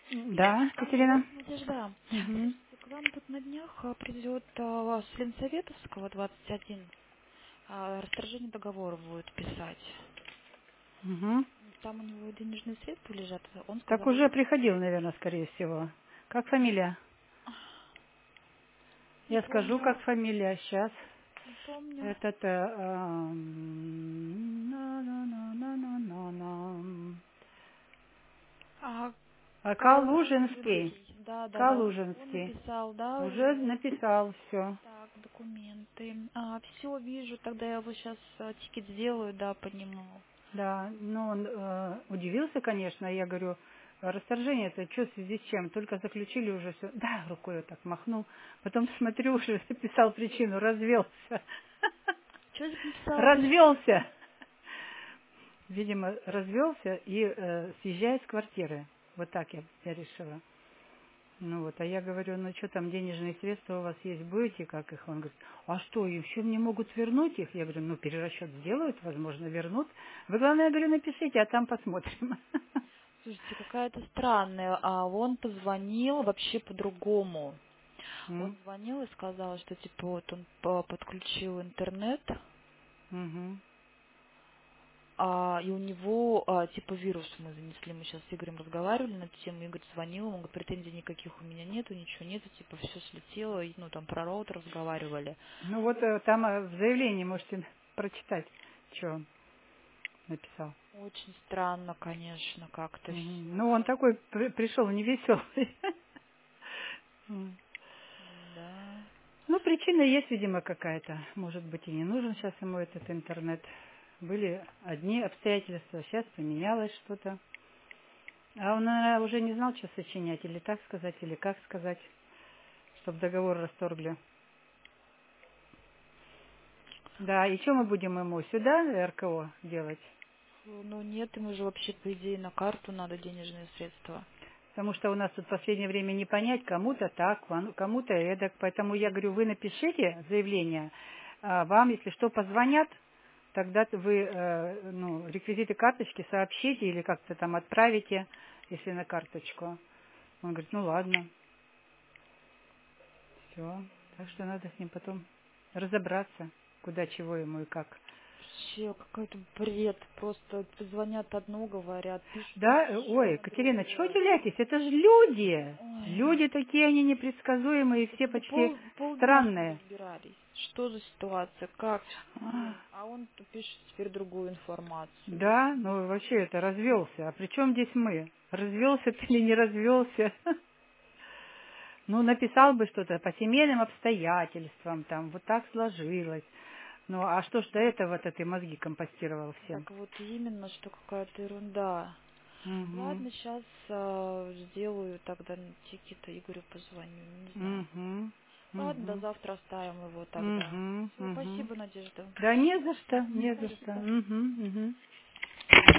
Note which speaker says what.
Speaker 1: Да, Катерина?
Speaker 2: Надежда,
Speaker 1: Угу.
Speaker 2: скажите, к вам тут на днях придет с Ленсоветовского 21, расторжение договора будет писать.
Speaker 1: Угу.
Speaker 2: Там у него денежные средства лежат. Он
Speaker 1: Так
Speaker 2: сказал,
Speaker 1: уже приходил, наверное, скорее всего. Как фамилия?
Speaker 2: не
Speaker 1: Я скажу, как
Speaker 2: помню,
Speaker 1: фамилия. Сейчас.
Speaker 2: не помню.
Speaker 1: Этот... на-на-на-на-на-на-на.
Speaker 2: А,
Speaker 1: Калужинский.
Speaker 2: Калужинский, да. Он
Speaker 1: Калужинский.
Speaker 2: написал, да,
Speaker 1: Уже
Speaker 2: уже.
Speaker 1: написал все.
Speaker 2: Так, документы. Все вижу, тогда я его сейчас тикет сделаю, да, по нему.
Speaker 1: Да, ну он удивился, конечно. Я говорю, расторжение это что, в связи с чем? Только заключили уже все. Да, рукой вот так махнул. Потом смотрю, уже записал причину, развелся.
Speaker 2: Что здесь написал?
Speaker 1: Развелся. Видимо, развелся и съезжает с квартиры. Вот так я решила. Ну вот, а я говорю, ну что там, денежные средства у вас есть, будете, как их? Он говорит, а что, еще мне могут вернуть их? Я говорю, ну перерасчет сделают, возможно, вернут. Вы, главное, я говорю, напишите, а там посмотрим.
Speaker 2: Слушайте, какая-то странная. Он позвонил вообще по-другому. Он
Speaker 1: М,
Speaker 2: звонил и сказал, что типа вот он подключил интернет,
Speaker 1: мгм.
Speaker 2: и у него типа вирус мы занесли. Мы сейчас с Игорем разговаривали на эту тему. Игорь звонил, он говорит, претензий никаких у меня нету, ничего нету, типа все слетело, и, ну там про роутер разговаривали.
Speaker 1: Ну вот там в заявлении можете прочитать, что он написал.
Speaker 2: Очень странно, конечно, как-то
Speaker 1: Мгм.
Speaker 2: все.
Speaker 1: Ну он такой пришел невеселый. М.
Speaker 2: Да.
Speaker 1: Ну, причина есть, видимо, какая-то. Может быть, и не нужен сейчас ему этот интернет. Были одни обстоятельства, сейчас поменялось что-то. А он, наверное, уже не знал, что сочинять, или так сказать, или как сказать, чтобы договор расторгли. Да, и что мы будем ему сюда, РКО, делать?
Speaker 2: Ну нет, ему же вообще, по идее, на карту надо денежные средства.
Speaker 1: Потому что у нас тут в последнее время не понять, кому-то так, кому-то эдак. Поэтому я говорю, вы напишите заявление, вам, если что, позвонят, тогда вы ну, реквизиты карточки сообщите или как-то там отправите, если на карточку. Он говорит, ну ладно, все. Так что надо с ним потом разобраться, куда, чего ему и как.
Speaker 2: Вообще какой-то бред. Просто звонят одно, говорят, пишут
Speaker 1: Да, ой,
Speaker 2: совершенно
Speaker 1: Катерина, чего
Speaker 2: другое.
Speaker 1: удивляетесь? Это же люди.
Speaker 2: Ой,
Speaker 1: Люди такие, они непредсказуемые, все
Speaker 2: вот мы
Speaker 1: почти
Speaker 2: полдня с ним
Speaker 1: странные.
Speaker 2: разбирались. Что за ситуация, как,
Speaker 1: А,
Speaker 2: что. А он пишет теперь другую информацию.
Speaker 1: Да, ну вообще это развелся. А при чем здесь мы? Развелся ты или не развелся? Ну, написал бы что-то по семейным обстоятельствам, там, вот так сложилось. Ну, а что ж до этого-то ты мозги компостировал всем?
Speaker 2: Так вот именно, что какая-то ерунда.
Speaker 1: Угу,
Speaker 2: Ладно, сейчас сделаю тогда тикета, Игорю позвоню, не знаю.
Speaker 1: угу,
Speaker 2: Ладно, до
Speaker 1: угу,
Speaker 2: завтра оставим его тогда.
Speaker 1: угу,
Speaker 2: Все,
Speaker 1: угу.
Speaker 2: спасибо, Надежда.
Speaker 1: Да не за что, не за
Speaker 2: До
Speaker 1: что.
Speaker 2: свидания.
Speaker 1: Угу, угу.